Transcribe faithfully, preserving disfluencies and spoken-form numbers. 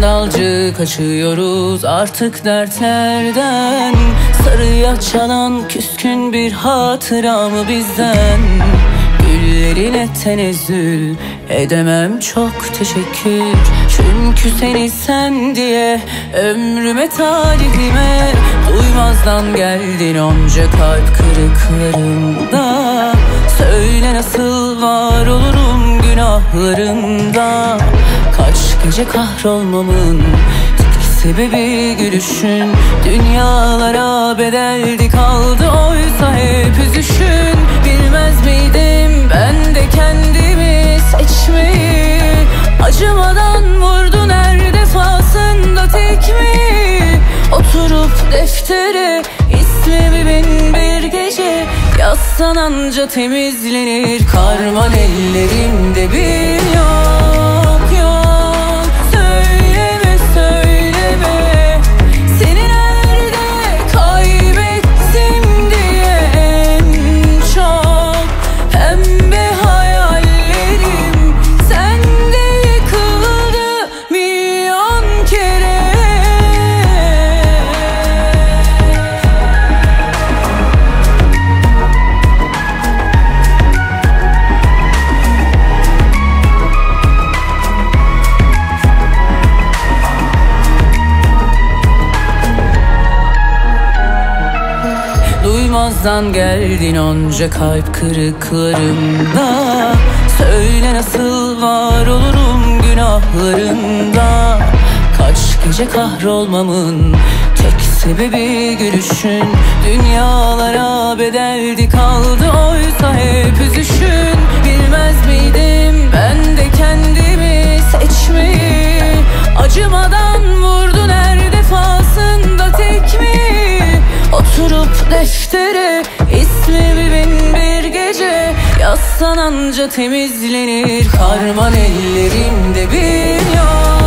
sandalcı kaçıyoruz artık dertlerden. Sarıya çalan küskün bir hatıra mı bizden? Güllerine tenezzül edemem çok teşekkür. Çünkü seni sen diye ömrüme talihime duymazdan geldin onca kalp kırıklarımda. Söyle nasıl var olurum günahlarımda? Kaç gece kahrolmamın tek sebebi gülüşün. Dünyalara bedeldi kaldı oysa hep üzüşün. Bilmez miydim ben de kendimi seçmeyi? Acımadan vurdun her defasında tekmeyi. Oturup deftere ismimi bin bir gece yazsan anca temizlenir. Karman ellerimde bir yok yok. Söyleme söyleme seni nerede kaybettim diye en çok. Pembe hayallerim sende yıkıldı milyon kere. Duymazdan geldin onca kalp kırıklarımda. Söyle nasıl var olurum günahlarımda? Kaç gece kahrolmamın tek sebebi gülüşün. Dünyalara bedeldi kaldı oysa hep üzüşün. Bilmez miydim ben de kendimi seçmeyi? Acımadan vurdun her defasında tekmeyi. Oturup deftere ismimi bin bir gece yazsan anca temizlenir. Karman ellerimde bir yok.